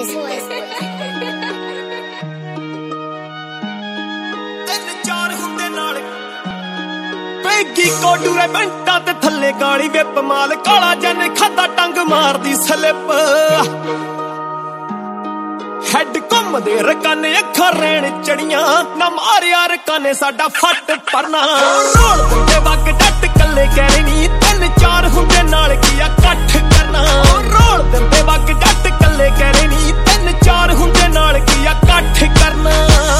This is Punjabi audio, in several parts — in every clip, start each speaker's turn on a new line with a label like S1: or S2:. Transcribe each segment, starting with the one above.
S1: ਪੈਗੀ ਕੋਡੂਰੇ ਬੰਟਾਂ ਤੇ ਥੱਲੇ ਕਾਲੀ ਵਿਪ ਮਾਲ ਕਾਲਾ ਜਨ ਖਾਦਾ ਟੰਗ ਮਾਰਦੀ ਸਲਿੱਪ ਹੈਡ ਘੁੰਮਦੇ ਰਕਾਨੇ ਅੱਖਾਂ ਰੈਣ ਚੜੀਆਂ ਨਾ ਮਾਰਿਆ ਰਕਾਨੇ ਸਾਡਾ ਫੱਟ ਪਰਨਾ ਰੋਲ ਦਿੰਦੇ ਵਗ ਜੱਟ ਕੱਲੇ ਕਹਿ ਨੀ ਤਿੰਨ ਚਾਰ ਹੁੰਦੇ ਨਾਲ ਕੀ ਆ ਇਕੱਠ ਕਰਨਾ ਰੋਲ ਦਿੰਦੇ ਵਗ ਜੱਟ ਕੱਲੇ ਕਹਿ ਨੀ ਤਿੰਨ ਚਾਰ ਹੁੰਦੇ ਨਾਲ ਕੀ ਆ ਇਕੱਠ ਕਰਨਾ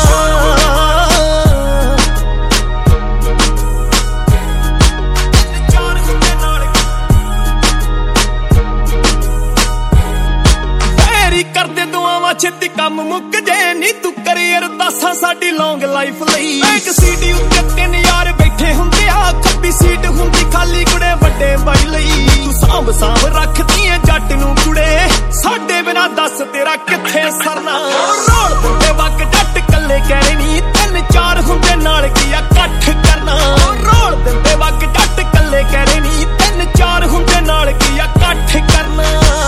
S1: ਕਰਦੇ ਦੁਆਵਾਂ ਛੇਤੀ ਕੰਮ ਮੁੱਕ ਜੇ ਨੀ ਤੂੰ ਕਰੇ ਅਰਦਾਸਾਂ ਸਾਡੀ ਲੌਂਗ ਲਾਈਫ ਲਈ ਇੱਕ ਸੀਡੀ ਉੱਤੇ ਤਿੰਨ ਯਾਰ ਬੈਠੇ ਹੁੰਦੇ ਆ ਖੱਬੀ ਸੀਟ ਹੁੰਦੀ ਖਾਲੀ ਕੁੜੇ ਵੱਡੇ ਬਾਈ ਲਈ ਤੂੰ ਸਾਂਭ ਸਾਂਭ ਰੱਖਦੀ ਏ ਜੱਟ ਨੂੰ ਕੁੜੇ ਸਾਡੇ ਬਿਨਾ ਦੱਸ ਤੇਰਾ ਕਿੱਥੇ ਸਰਨਾ ਰੋਲ ਦਿੰਦੇ ਵਗ ਜੱਟ ਕੱਲੇ ਕਹਿ ਨੀ ਤਿੰਨ ਚਾਰ ਹੁੰਦੇ ਨਾਲ ਕੀ ਆ ਇਕੱਠ ਕਰਨਾ ਰੋਲ ਦਿੰਦੇ ਵਗ ਜੱਟ ਕੱਲੇ ਕਹਿ ਨੀ ਤਿੰਨ ਚਾਰ ਹੁੰਦੇ ਨਾਲ ਕੀ ਆ ਇਕੱਠ ਕਰਨਾ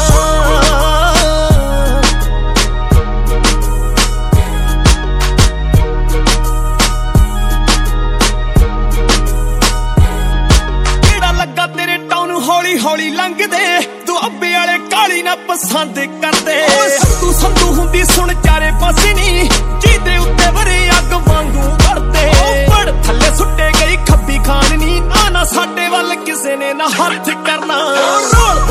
S1: ਹੌਲੀ ਹੌਲੀ ਲੰਘਦੇ ਦੁਆਬੇ ਵਾਲੇ ਕਾਲੀ ਨਾ ਪਸੰਦ ਕਰਦੇ ਸੰਧੂ ਸੰਧੂ ਹੁੰਦੀ ਸੁਣ ਚਾਰੇ ਪਾਸੇ ਨੀ ਜਿਹਦੇ ਉੱਤੇ ਵਰੇ ਅੱਗ ਵਾਂਗੂ ਵਰਦੇ ਪੜ ਥੱਲੇ ਸੁੱਟੇ ਗਈ ਖੱਬੀ ਖਾਨ ਨੀ ਨਾ ਸਾਡੇ ਵੱਲ ਕਿਸੇ ਨੇ ਨਾ ਹੱਥ ਕਰਨਾ ਰੋਲ